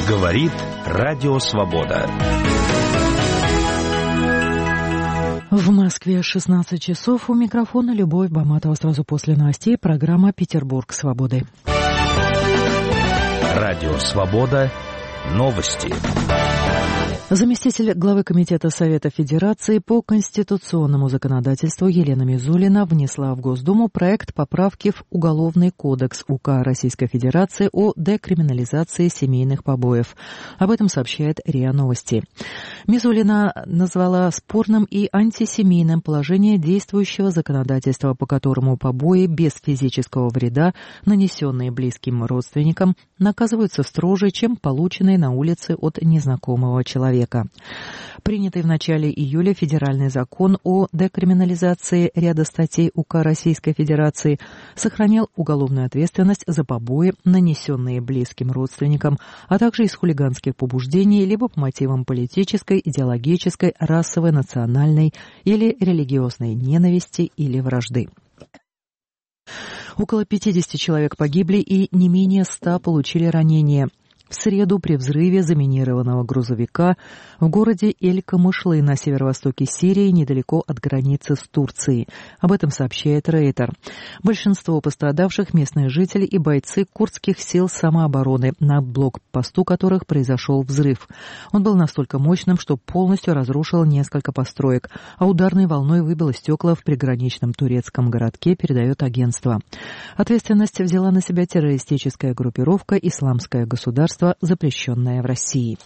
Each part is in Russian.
Говорит Радио Свобода. В Москве 16 часов. У микрофона Любовь Баматова. Сразу после новостей программа «Петербург свободы». Радио Свобода. Новости. Заместитель главы Комитета Совета Федерации по конституционному законодательству Елена Мизулина внесла в Госдуму проект поправки в Уголовный кодекс УК Российской Федерации о декриминализации семейных побоев. Об этом сообщает РИА Новости. Мизулина назвала спорным и антисемейным положение действующего законодательства, по которому побои без физического вреда, нанесенные близким родственникам, наказываются строже, чем полученные на улице от незнакомого человека. Принятый в начале июля федеральный закон о декриминализации ряда статей УК Российской Федерации сохранял уголовную ответственность за побои, нанесенные близким родственникам, а также из хулиганских побуждений либо по мотивам политической, идеологической, расовой, национальной или религиозной ненависти или вражды. Около 50 человек погибли и не менее 100 получили ранения в среду при взрыве заминированного грузовика в городе Эль-Камышлы на северо-востоке Сирии, недалеко от границы с Турцией. Об этом сообщает Рейтер. Большинство пострадавших — местные жители и бойцы курдских сил самообороны, на блокпосту которых произошел взрыв. Он был настолько мощным, что полностью разрушил несколько построек, а ударной волной выбило стекла в приграничном турецком городке, передает агентство. Ответственность взяла на себя террористическая группировка «Исламское государство», запрещенная в России.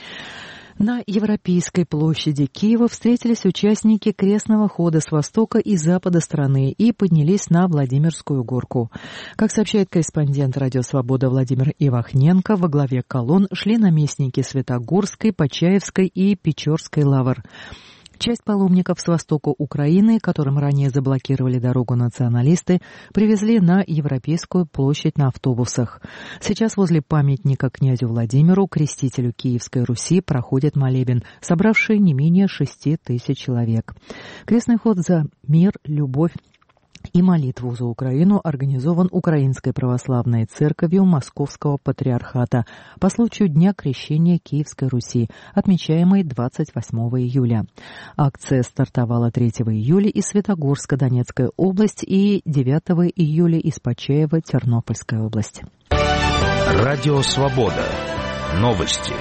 На Европейской площади Киева встретились участники крестного хода с востока и запада страны и поднялись на Владимирскую горку. Как сообщает корреспондент «Радио Свобода» Владимир Ивахненко, во главе колонн шли наместники Святогорской, Почаевской и Печорской лавр. Часть паломников с востока Украины, которым ранее заблокировали дорогу националисты, привезли на Европейскую площадь на автобусах. Сейчас возле памятника князю Владимиру, крестителю Киевской Руси, проходит молебен, собравший не менее 6 тысяч человек. Крестный ход за мир, любовь и молитву за Украину организован Украинской Православной Церковью Московского Патриархата по случаю Дня Крещения Киевской Руси, отмечаемый 28 июля. Акция стартовала 3 июля из Светогорска, Донецкая область, и 9 июля из Почаева, Тернопольская область. Радио Свобода. Новости.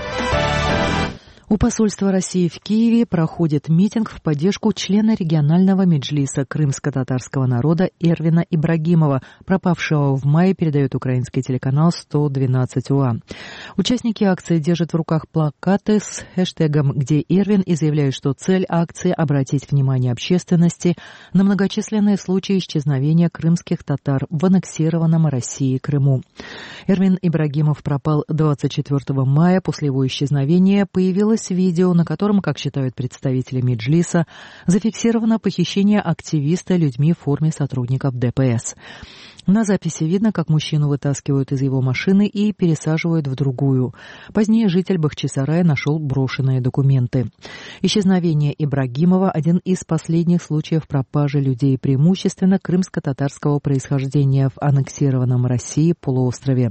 У посольства России в Киеве проходит митинг в поддержку члена регионального меджлиса крымско-татарского народа Эрвина Ибрагимова, пропавшего в мае, передает украинский телеканал 112 УА. Участники акции держат в руках плакаты с хэштегом «Где Эрвин?» и заявляют, что цель акции — обратить внимание общественности на многочисленные случаи исчезновения крымских татар в аннексированном Россией Крыму. Эрвин Ибрагимов пропал 24 мая. После его исчезновения появилось видео, на котором, как считают представители Меджлиса, зафиксировано похищение активиста людьми в форме сотрудников ДПС. На записи видно, как мужчину вытаскивают из его машины и пересаживают в другую. Позднее житель Бахчисарая нашел брошенные документы. Исчезновение Ибрагимова — один из последних случаев пропажи людей, преимущественно крымско-татарского происхождения, в аннексированном России полуострове.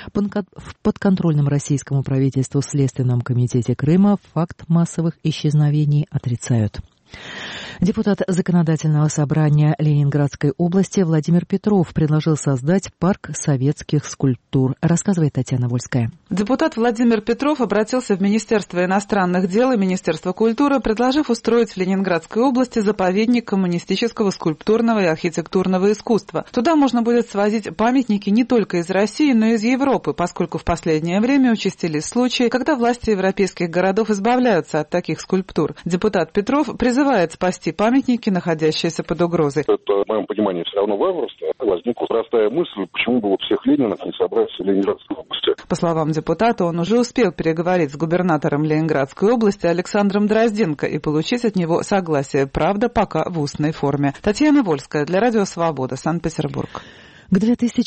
В подконтрольном российскому правительству Следственном комитете Крыма факт массовых исчезновений отрицают. Депутат Законодательного собрания Ленинградской области Владимир Петров предложил создать парк советских скульптур, рассказывает Татьяна Вольская. Депутат Владимир Петров обратился в Министерство иностранных дел и Министерство культуры, предложив устроить в Ленинградской области заповедник коммунистического скульптурного и архитектурного искусства. Туда можно будет свозить памятники не только из России, но и из Европы, поскольку в последнее время участились случаи, когда власти европейских городов избавляются от таких скульптур. Депутат Петров призывает спасти памятники, находящиеся под угрозой. Это, в моем понимании, все равно варварство. Возникла простая мысль, почему бы всех Ленинов не собрать в Ленинградской области. По словам депутата, он уже успел переговорить с губернатором Ленинградской области Александром Дрозденко и получить от него согласие, правда, пока в устной форме. Татьяна Вольская для Радио Свобода, Санкт-Петербург. К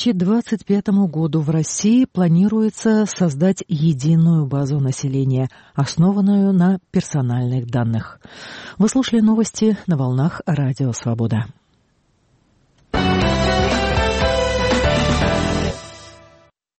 2025 году в России планируется создать единую базу населения, основанную на персональных данных. Вы слушали новости на волнах Радио Свобода.